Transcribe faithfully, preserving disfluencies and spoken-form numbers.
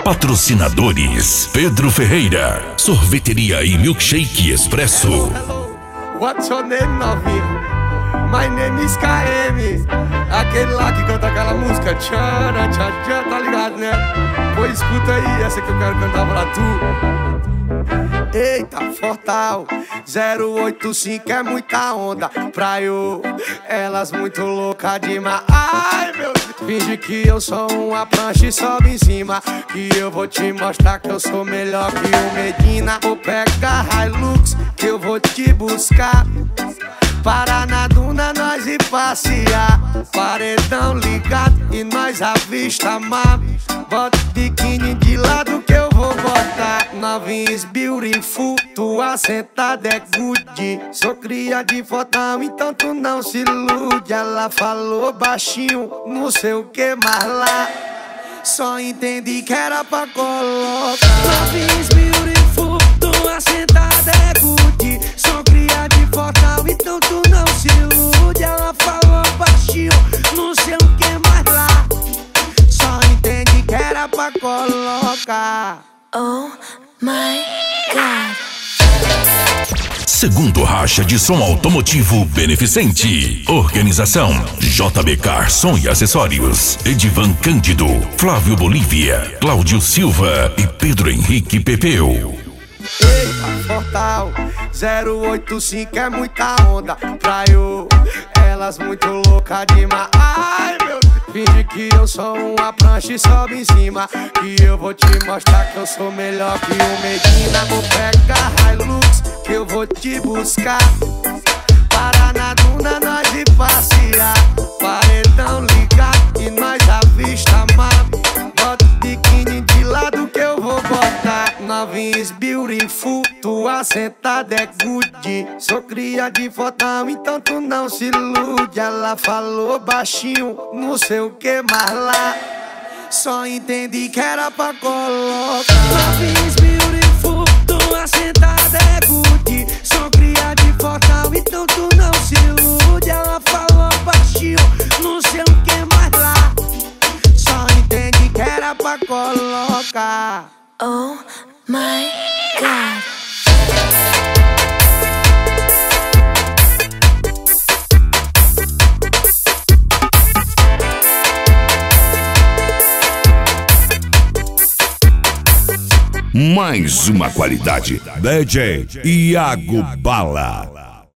Patrocinadores: Pedro Ferreira, Sorveteria e Milkshake Expresso. Hello, hello. What's your name, novinho? My name is K M. Aquele lá que canta aquela música tchana, tchá, tchá, tá ligado, né? Pô, escuta aí, essa que eu quero cantar pra tu. Eita, Fortal zero oito cinco é muita onda pra eu. Elas muito louca demais. Ai, meu Deus. Finge que eu sou uma prancha e sobe em cima, que eu vou te mostrar que eu sou melhor que o Medina. Vou pegar Hilux que eu vou te buscar, para na duna nós ir passear. Paredão ligado e nós avista mar. Bota biquíni de lado que eu vou botar. Novinhos beautiful, tua sentada é good. Sou cria de fotão, então tu não se ilude. Ela falou baixinho, não sei o que mais lá, só entendi que era pra colocar. Novinhos beautiful, tua sentada é good. Sou cria de fotão, então tu não se ilude. Ela falou baixinho, não sei o que mais lá, só entendi que era pra colocar. Oh my God. Segundo Racha de Som Automotivo Beneficente. Organização: J B Car Som e Acessórios, Edivan Cândido, Flávio Bolívia, Cláudio Silva e Pedro Henrique Pepeu. Eita, Fortal zero oito cinco é muita onda pra eu. Elas muito louca demais. Ai, meu Deus. Finge que eu sou uma prancha e sobe em cima, que eu vou te mostrar que eu sou melhor que o Medina. Vou pegar Hilux que eu vou te buscar, para na duna nós ir passear. Paredão ligado e nós avista mar. Bota biquíni de lado que eu vou botar. Novinhos beautiful, tua sentada é good. Sou cria de fotão, então tu não se ilude. Ela falou baixinho, não sei o que mais lá, só entendi que era pra colocar. Novinhos beautiful, tua sentada é good. Sou cria de fotão, então tu não se ilude. Ela falou baixinho, não sei o que mais lá, só entendi que era pra colocar. Oh my God. Mais uma qualidade. D J Iago Bala.